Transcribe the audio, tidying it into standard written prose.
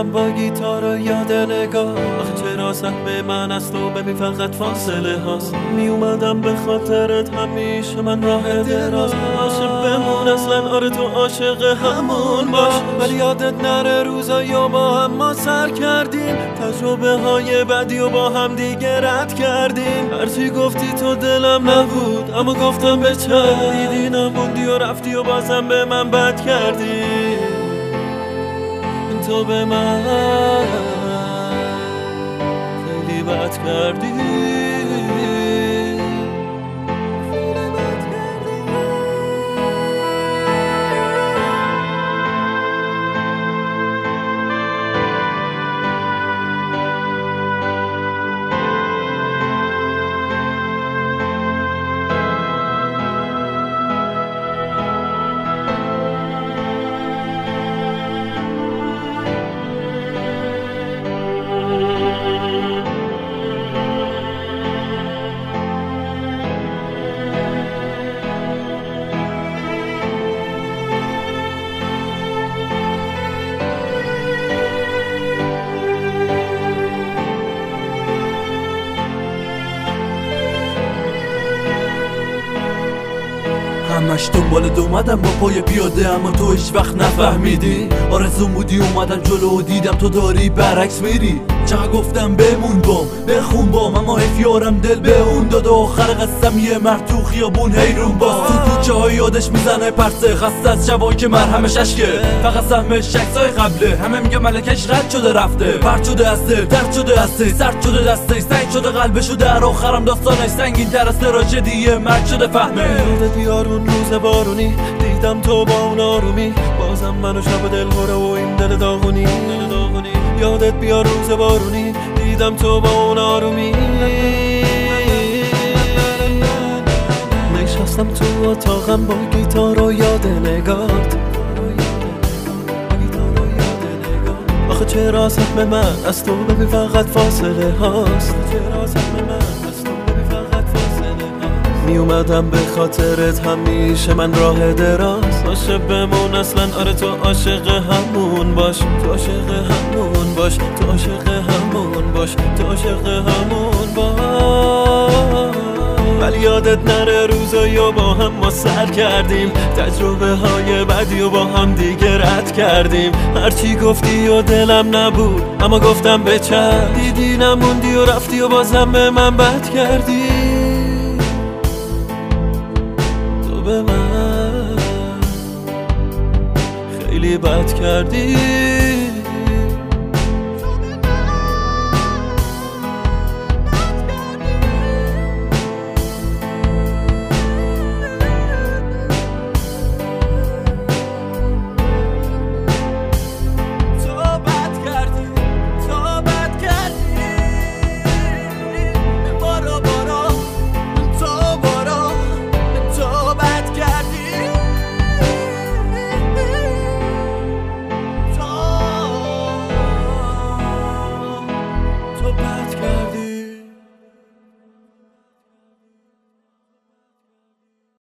هم با گیتار و یاد نگاه. آخه چرا سهم من از تو ببین فقط فاصله هاست. می اومدم به خاطرت همیشه من راه دراز. عاشق بمون اصلا آره تو عاشق همون باش. ولی یادت نره روزایو با هم ما سر کردیم. تجربه های بدی و با هم دیگه رد کردیم. هرچی گفتی تو دلم نبود اما گفتم به چه. دیدی نموندی و رفتی و بازم به من بد کردی. تو به من خیلی بد کردی. همش دنبال دومدم با پای پیاده اما تو هیچ وقت نفهمیدی. آرزوم بودی اومدم جلو و دیدم تو داری برعکس میری. چقدر گفتم بمون بام بخون بام اما حفیارم دل به اون داد. آخر قسم یه مرد تو خیابون حیرون باز. تو کوچه های یادش میزنه پرسه خسته از شبایی که مرهمش عشقه. فقط سهمش عکسای قبله همه میگه ملکش رد شده رفته. پرت شده از دل درد شده از تی سرد شده دسته سنگ شده قلبشو در آخرم داستانش سنگین تر از تراژدی مرگ شده فهمه. یادت بیار اون روز بارونی دیدم تو با اون آرومی. بازم منو شب دل هره و این دل داغونی. یادت بیار روز بارونی دیدم تو با اون آرومی. نشستم تو اتاقم با گیتار و یاد نگات. آخه چرا سهم من از تو ببین فقط فاصله هاست. می اومدم به خاطرت همیشه من راه دراز. عاشق بمون اصلا آره تو عاشق همون باش. تو عاشق همون باش. تو عاشق همون باش. تو عاشق همون باش. ولی یادت نره روزایو با هم ما سر کردیم. تجربه های بدی و با هم دیگه رد کردیم. هرچی گفتی و دلم نبود اما گفتم به چه. دیدی نموندی و رفتی و بازم به من بد کردی. به من خیلی بد کردی.